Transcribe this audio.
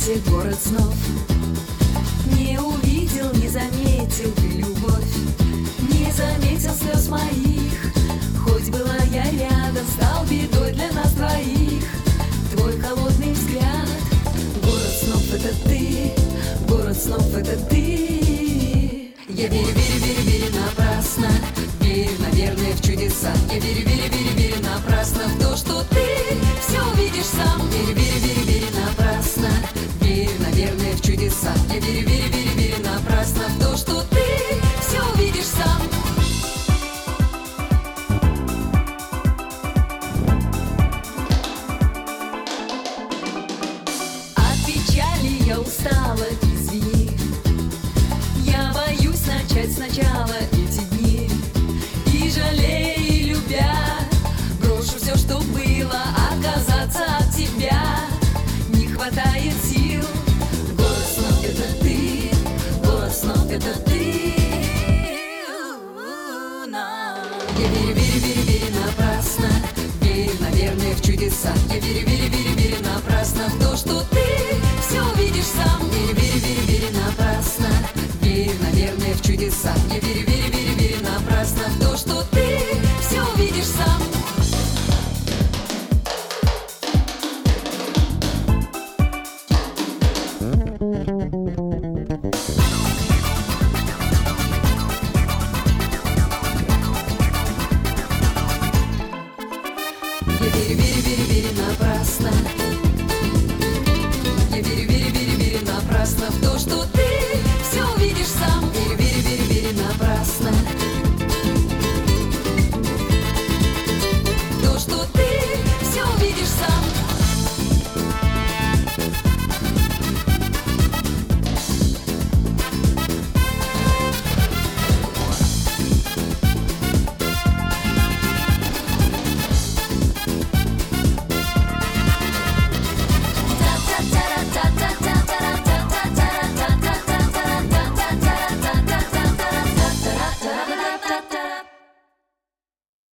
свете город снов. Не увидел, не заметил ты любовь, не заметил слез моих. Хоть была я рядом, стал бедой для нас двоих. Твой холодный взгляд. Город снов — это ты, город снов — это ты. Я верю, верю, верю, верю напрасно, верю, наверное, в чудеса. Я верю, верю, верю, верю напрасно в то, что ты все увидишь сам. Верю, верю, верю, верю напрасно, верю, наверное, в чудеса. Я верю, верю, верю, верю напрасно в то, что ты все увидишь сам. От печали я устала, извини. Я боюсь начать сначала эти дни. И жалея, и любя, брошу все, что было, отказаться от тебя не хватает сил. Город снов — это ты, город снов — это ты. Я верю, верю, верю, верю напрасно, верю, наверное, в чудеса. Я верю, верю, верю, верю напрасно в то, что ты все увидишь сам. Верю, верю, верю, верю напрасно, верю, наверное, в чудеса. Я верю, верю, верю, верю напрасно в то, что ты все увидишь сам. Я верю, верю, верю, верю напрасно. Я верю, верю, верю, верю напрасно в то, что ты